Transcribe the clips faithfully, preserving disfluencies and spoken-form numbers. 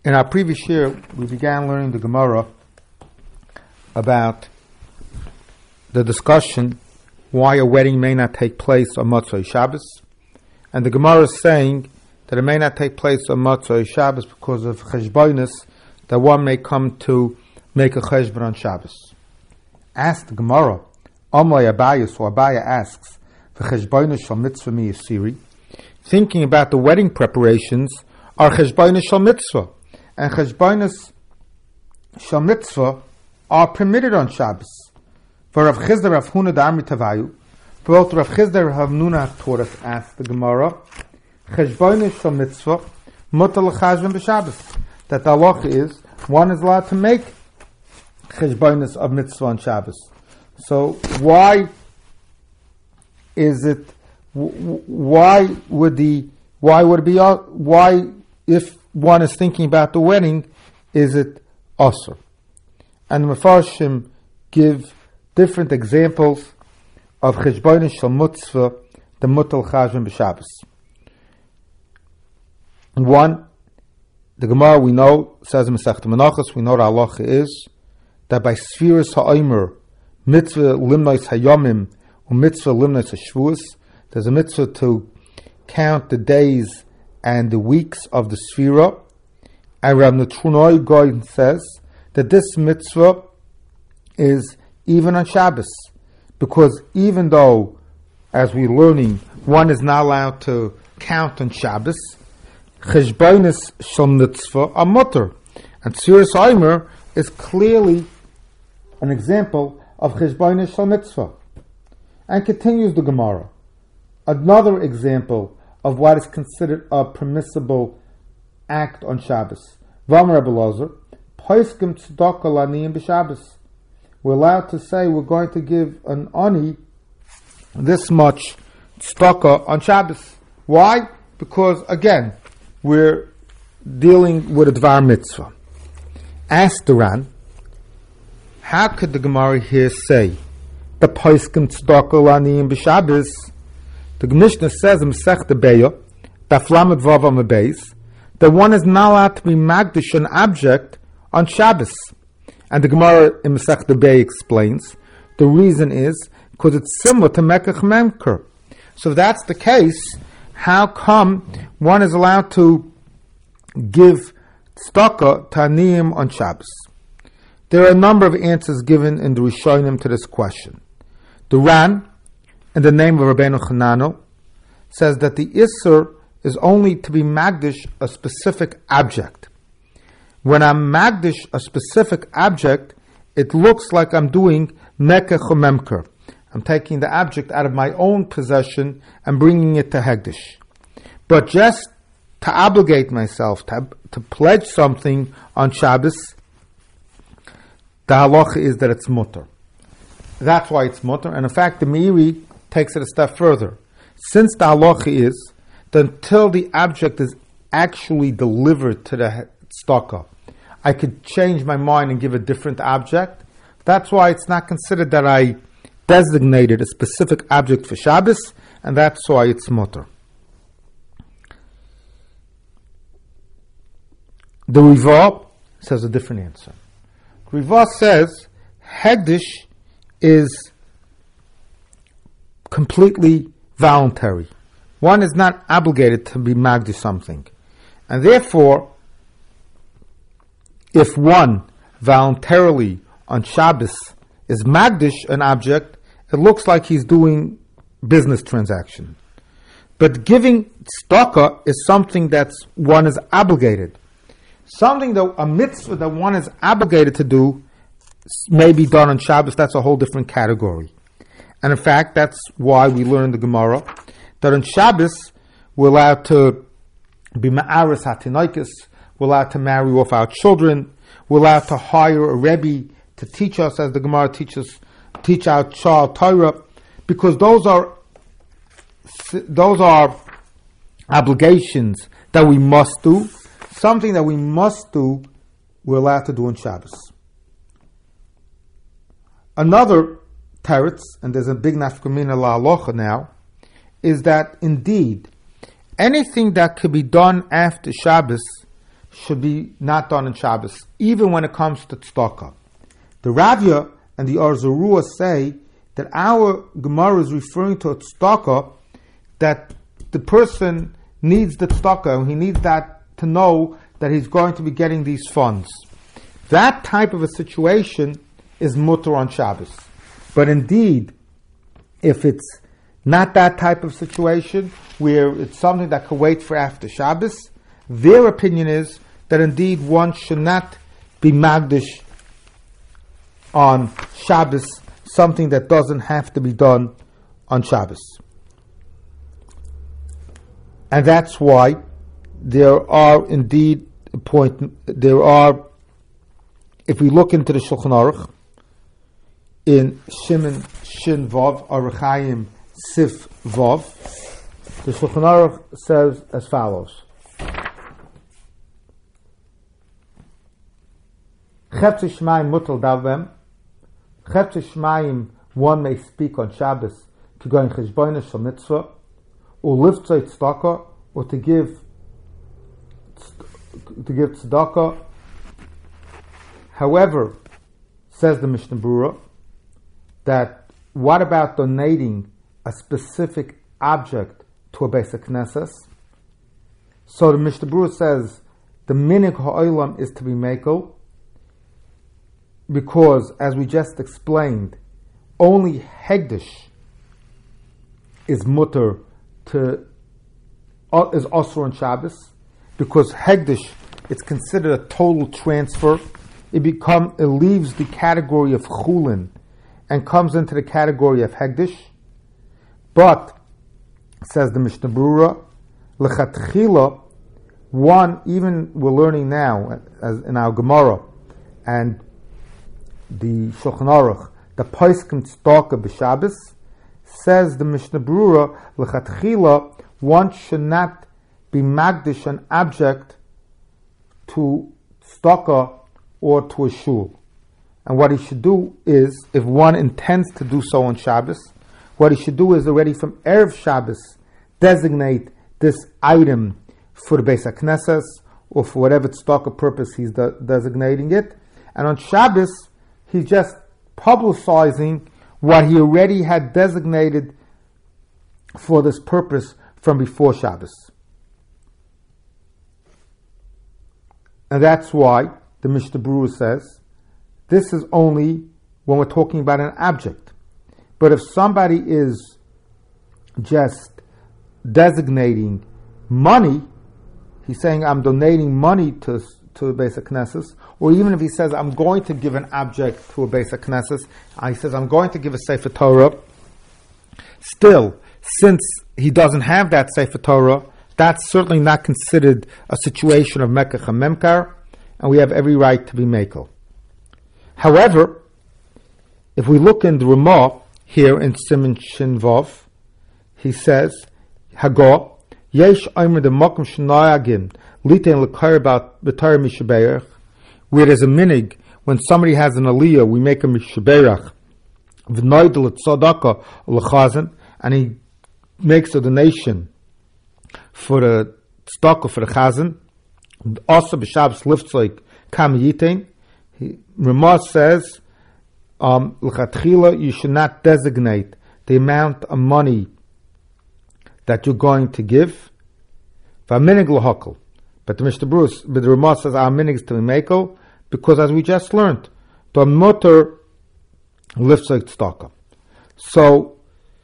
In our previous year, we began learning the Gemara about the discussion why a wedding may not take place on Motzei Shabbos. And the Gemara is saying that it may not take place on Motzei Shabbos because of cheshbonis, that one may come to make a cheshbon on Shabbos. Ask the Gemara, Amlai Abaya, so Abaya asks, V'cheshbonis shal mitzvah mi yisiri, thinking about the wedding preparations are cheshbonis shal mitzvah. And cheshbonis shal mitzvah are permitted on Shabbos. For Rav Chizda, Rav Huna, Da'amri Tavayu, both Rav Chizda and Rav Nuna have taught us, asked the Gemara, cheshbonis shal mitzvah, mutar l'chashbon b'Shabbos. That the halacha is, one is allowed to make cheshbonis of mitzvah on Shabbos. So why is it, why would the, why would it be, why, if one is thinking about the wedding, is it asur? And the Mefarshim give different examples of cheshbonis shel mitzvah, the mutar l'chashbon b'Shabbos. One, the Gemara we know says in Masechta Menachos, we know the halacha is that by Sfiras ha'omer, mitzvah limnos hayomim, or mitzvah limnos hashvuos, there's a mitzvah to count the days and the weeks of the Sfira. And Rav Netrunoi Goyen says that this mitzvah is even on Shabbos, because even though, as we're learning, one is not allowed to count on Shabbos, cheshbonis shel mitzvah are mutar, and Sfiras ha'omer is clearly an example of cheshbonis shel mitzvah. And continues the Gemara, another example of what is considered a permissible act on Shabbos. V'amar Rebbe Elazar, poskim tzedakah l'aniyim b'Shabbos. We're allowed to say we're going to give an ani this much tzedakah on Shabbos. Why? Because again, we're dealing with a dvar mitzvah. Ask the Ran, how could the Gemara here say the poskim tzedakah l'aniyim b'Shabbos? The Mishnah says in Masechta Beya, Daf Lamed Vav Amud Beis, that one is not allowed to be magdish an object on Shabbos. And the Gemara in Masechta Beya explains the reason is because it's similar to Mekach Memker. So if that's the case, how come one is allowed to give tzedakah to aniyim on Shabbos? There are a number of answers given in the Rishonim to this question. The Ran, in the name of Rabbeinu Chanano, says that the Isser is only to be magdish a specific object. When I'm magdish a specific object, it looks like I'm doing mekach or memker. I'm taking the object out of my own possession and bringing it to hegdish. But just to obligate myself, to, to pledge something on Shabbos, the halacha is that it's mutar. That's why it's mutar. And in fact, the Meiri takes it a step further. Since the halacha is that until the object is actually delivered to the tzedakah, I could change my mind and give a different object. That's why it's not considered that I designated a specific object for Shabbos, and that's why it's mutar. The Rivah says a different answer. Rivah says hegdish is completely voluntary. One is not obligated to be magdish something. And therefore, if one voluntarily on Shabbos is magdish an object, it looks like he's doing business transaction. But giving tzedakah is something that's one is obligated. Something that a mitzvah that one is obligated to do may be done on Shabbos. That's a whole different category. And in fact, that's why we learn in the Gemara that on Shabbos we're allowed to be ma'aris hatinoikis, we're allowed to marry off our children, we're allowed to hire a rebbe to teach us, as the Gemara teaches, teach our child Torah, because those are those are obligations that we must do. Something that we must do, we're allowed to do on Shabbos. Another teretz, and there's a big nafkamina la'alocha now, is that indeed anything that could be done after Shabbos should be not done in Shabbos, even when it comes to tzedakah. The Ravya and the Or Zarua say that our Gemara is referring to a tzedakah, that the person needs the tzedakah, and he needs that to know that he's going to be getting these funds. That type of a situation is mutter on Shabbos. But indeed, if it's not that type of situation, where it's something that could wait for after Shabbos, their opinion is that indeed one should not be magdish on Shabbos, something that doesn't have to be done on Shabbos. And that's why there are indeed a point, there are, if we look into the Shulchan Aruch, in Shimon Shin Vav, Aruchayim Sif Vav, the Shulchan Aruch says as follows: Chetz Shemaim mutal davem. Chetz Shemaim, one may speak on Shabbos to go in cheshbonos shel mitzvah, or liftzei tzedakah, or to give to give tzedakah. However, says the Mishnah Berurah, that what about donating a specific object to a Beis HaKnesses? So the Mishnah Berurah says the minig ha'olam is to be mekel, because, as we just explained, only hegdish is mutter to uh, is osur on Shabbos, because hegdish, it's considered a total transfer. It become it leaves the category of chulin and comes into the category of hegdish. But, says the Mishnah Berurah, lechatchila, one, even we're learning now as in our Gemara and the Shulchan Aruch, the Poskim Tzedakah b'Shabbos, says the Mishnah Berurah, lechatchila, one should not be magdish an object to tzedakah or to a shul. And what he should do is, if one intends to do so on Shabbos, what he should do is already from Erev Shabbos designate this item for the Beis HaKnesses or for whatever tzedakah purpose he's de- designating it. And on Shabbos, he's just publicizing what he already had designated for this purpose from before Shabbos. And that's why the Mishnah Berurah says this is only when we're talking about an object. But if somebody is just designating money, he's saying I'm donating money to to a Beis HaKnesses, or even if he says I'm going to give an object to a Beis HaKnesses, he says I'm going to give a Sefer Torah, still, since he doesn't have that Sefer Torah, that's certainly not considered a situation of Mekach HaMemkar, and we have every right to be Mekel. However, if we look in the Ramah here in Siman Shin Vav, he says, Hagah, Yesh Omer de Mokum Shnayagim, Litein Lekar B'Torah Mishaberach, where there's a minig, when somebody has an aliyah, we make a Mishaberach, V'noidel Tzadaka L'chazan, and he makes a donation for the tzedakah for the chazan. Also, b'Shabbos liftzlik kam yitain. Ramah says, um, l'chatchila, you should not designate the amount of money that you're going to give. V'aminig l'hakol. But the Mishnah Berurah, but the Ramah says our minig is to be mekel, because as we just learned, the mutter liftzlik tzedakah. So,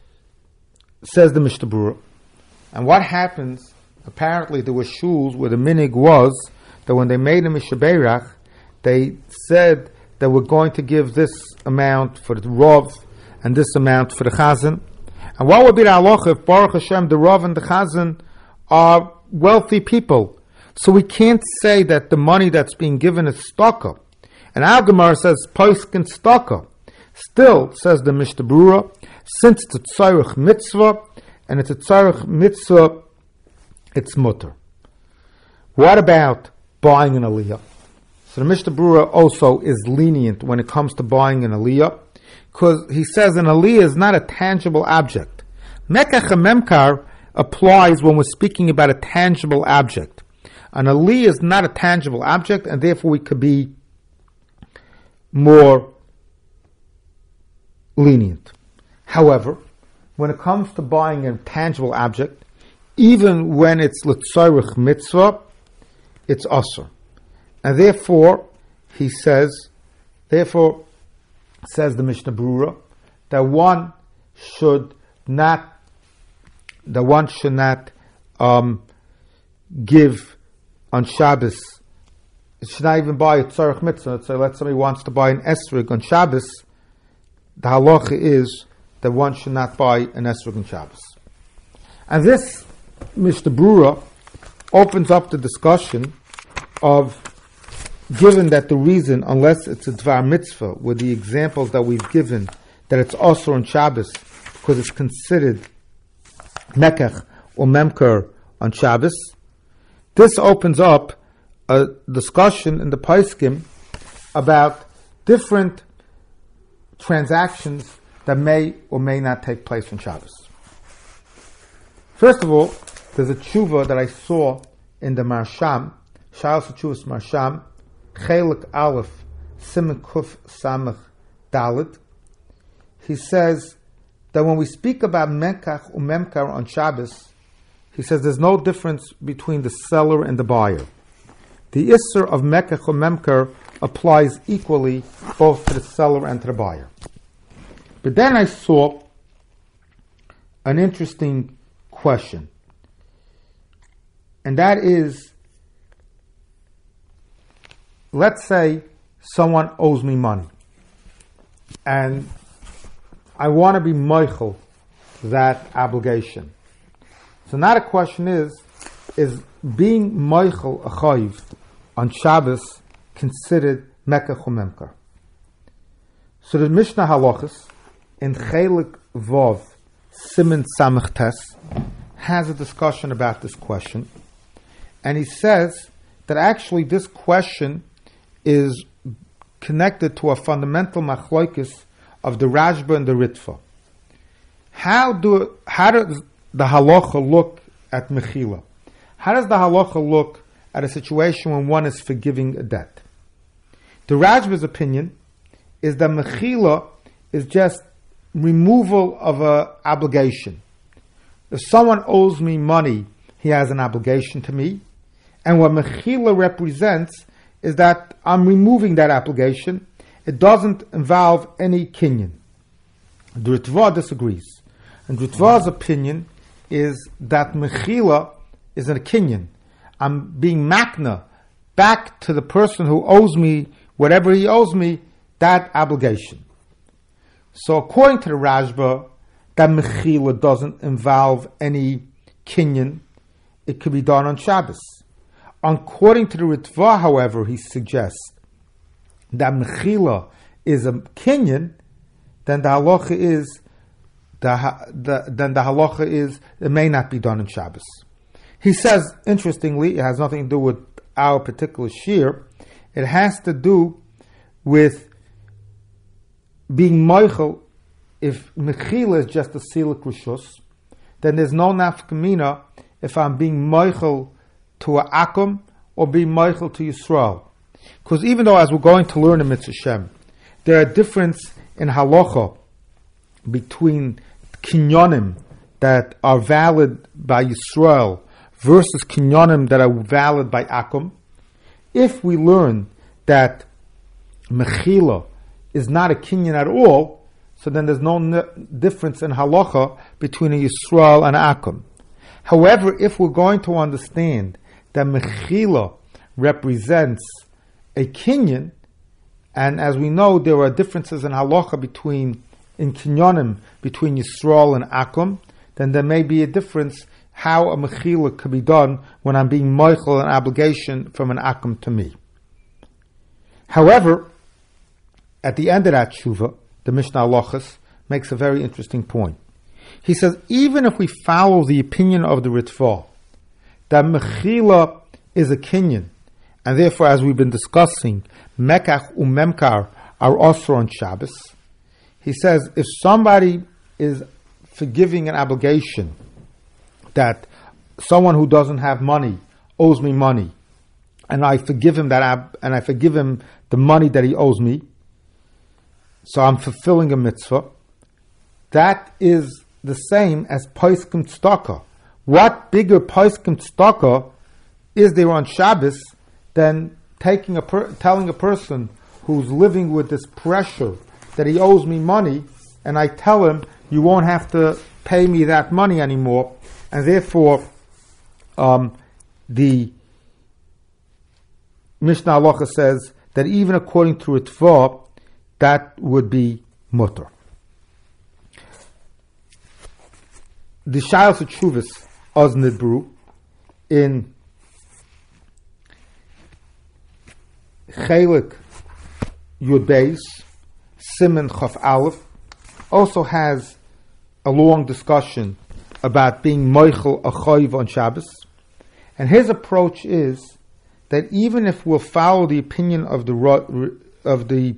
says the Mishnah Berurah. And what happens, apparently there were shuls where the minig was that when they made a mishaberach, they said that we're going to give this amount for the Rav and this amount for the Chazan. And what would be the halacha if Baruch Hashem, the Rav and the Chazan are wealthy people? So we can't say that the money that's being given is tzedakah. And our Gemara says, Poskin tzedakah. Still, says the Mishnah Berurah, since it's a tzarech mitzvah, and it's a tzarech mitzvah, it's mutter. What about buying an aliyah? So the Mishnah Berurah also is lenient when it comes to buying an aliyah, because he says an aliyah is not a tangible object. Mekach HaMemkar applies when we're speaking about a tangible object. An ali is not a tangible object, and therefore we could be more lenient. However, when it comes to buying a tangible object, even when it's l'tzorich mitzvah, it's asur. And therefore, he says, therefore, says the Mishnah Berurah, that one should not, that one should not um, give on Shabbos. It should not even buy a tzorich mitzvah. So let's say somebody wants to buy an esrog on Shabbos. The halacha is that one should not buy an esrog on Shabbos. And this Mishnah Berurah opens up the discussion of, given that the reason, unless it's a dvar mitzvah, with the examples that we've given, that it's asur on Shabbos, because it's considered mekach or memker on Shabbos, this opens up a discussion in the Paiskim about different transactions that may or may not take place on Shabbos. First of all, there's a tshuva that I saw in the Marsham, Shalos Tshuvas Marsham, Chelik Aleph, Siman Kuf Samach Dalet. He says that when we speak about Mekach or Memkar on Shabbos, he says there's no difference between the seller and the buyer. The Isser of Mekach or Memkar applies equally both to the seller and to the buyer. But then I saw an interesting question, and that is, let's say someone owes me money, and I want to be meichel that obligation. So now the question is, is being meichel a chayiv on Shabbos considered mekach or memkar? So the Mishnah Halachas in Chelik Vav Siman Samach Tes has a discussion about this question, and he says that actually this question is connected to a fundamental machlokes of the Rashba and the Ritva. How do how does the halacha look at mechila? How does the halacha look at a situation when one is forgiving a debt? The Rashba's opinion is that mechila is just removal of an obligation. If someone owes me money, he has an obligation to me, and what mechila represents is that I'm removing that obligation. It doesn't involve any kinyan. The Ritva disagrees. And Ritva's opinion is that mechila is a kinyan. I'm being makna back to the person who owes me whatever he owes me, that obligation. So according to the Rashba, that mechila doesn't involve any kinyan. It could be done on Shabbos. According to the Ritva, however, he suggests that mechila is a kinyan, then the halacha is the, the then the halacha is it may not be done on Shabbos. He says, interestingly, it has nothing to do with our particular shir. It has to do with being meichel. If mechila is just a silik rishus, then there's no nafkamina if I'm being meichel to a akum or being meichel to Yisrael. Because even though, as we're going to learn in Mitzvah Shem, there are differences in halacha between kinyonim that are valid by Yisrael versus kinyonim that are valid by akum. If we learn that mechila is not a kinyan at all, so then there's no n- difference in halacha between a Yisrael and akum. However, if we're going to understand that mechila represents a kinyan, and as we know, there are differences in halacha between in kinyonim between Yisrael and akum, then there may be a difference how a mechila could be done when I'm being meichel an obligation from an akum to me. However, at the end of that tshuva, the Mishnah Halachas makes a very interesting point. He says, even if we follow the opinion of the Ritva, that mechila is a kinyan, and therefore, as we've been discussing, mekach umemkar are asur on Shabbos. He says, if somebody is forgiving an obligation, that someone who doesn't have money owes me money, and I forgive him that ab- and I forgive him the money that he owes me, so I'm fulfilling a mitzvah. That is the same as Poskim Tzedakah. What bigger Poskim Tzedakah is there on Shabbos than taking a per- telling a person who's living with this pressure that he owes me money, and I tell him, you won't have to pay me that money anymore, and therefore um, the Mishnah Halacha says that even according to Ritva, that would be mutter. The Shaylas Tshuvas Oz Nidbru in Chelik Yud Beis Siman Chaf Aleph also has a long discussion about being Moichel a Chayv on Shabbos, and his approach is that even if we'll follow the opinion of the of the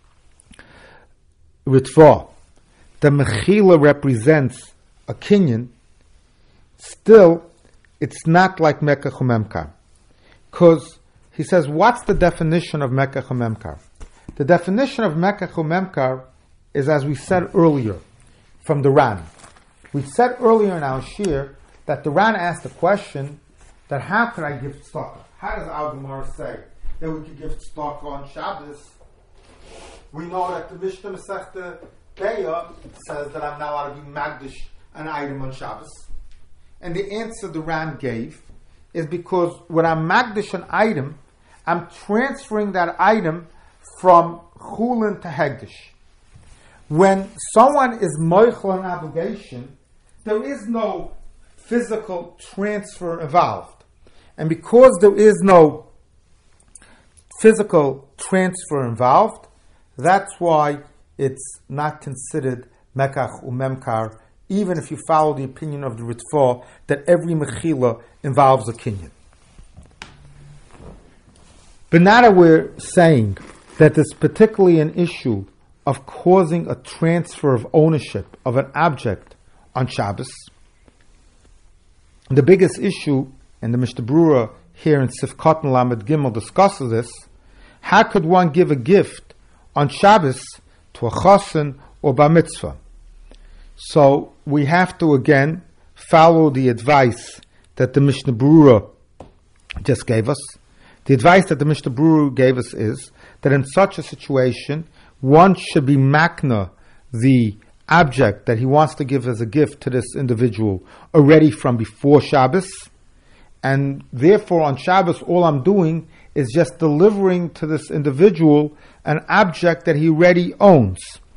Ritva, the Mechila represents a kinyan, still it's not like Mekach u'Memkar, because he says, what's the definition of Mekach u'Memkar? The definition of Mekach u'Memkar is, as we said earlier, from the Ran. We said earlier in our shir that the Ran asked the question that how could I give tzedakah? How does Al Gemara say that we could give tzedakah on Shabbos? We know that the Mishnah Masechta Beya says that I'm not allowed to be magdish an item on Shabbos. And the answer the Ran gave is because when I'm magdish an item, I'm transferring that item from chulin to hegdish. When someone is moichel an obligation, there is no physical transfer involved. And because there is no physical transfer involved, that's why it's not considered Mekach u'Memkar, even if you follow the opinion of the Ritva that every Mechila involves a kinyan. But now that we're saying that there's particularly an issue of causing a transfer of ownership of an object on Shabbos, the biggest issue, and the Mishnah Berurah here in Sifkat and Lamed Gimel discusses this, how could one give a gift on Shabbos to a chassan or bar mitzvah? So we have to again follow the advice that the Mishnah Berurah just gave us. The advice that the Mishnah Berurah gave us is that in such a situation, one should be makna the object that he wants to give as a gift to this individual already from before Shabbos, and therefore on Shabbos all I'm doing is just delivering to this individual an object that he already owns.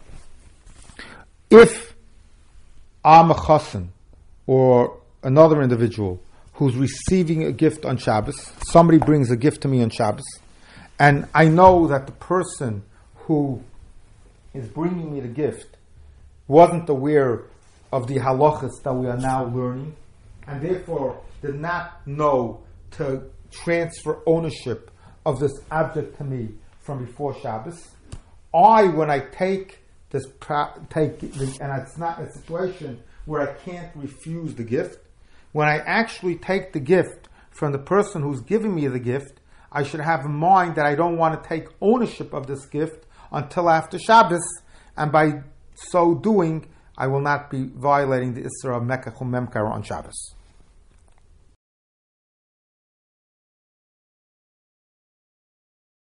If I'm a chassan or another individual who's receiving a gift on Shabbos, somebody brings a gift to me on Shabbos, and I know that the person who is bringing me the gift wasn't aware of the halachas that we are now learning, and therefore did not know to transfer ownership of this object to me from before Shabbos. I, when I take this, take the, and it's not a situation where I can't refuse the gift, when I actually take the gift from the person who's giving me the gift, I should have in mind that I don't want to take ownership of this gift until after Shabbos, and by so doing, I will not be violating the Isra of Mekach u'Memkar on Shabbos.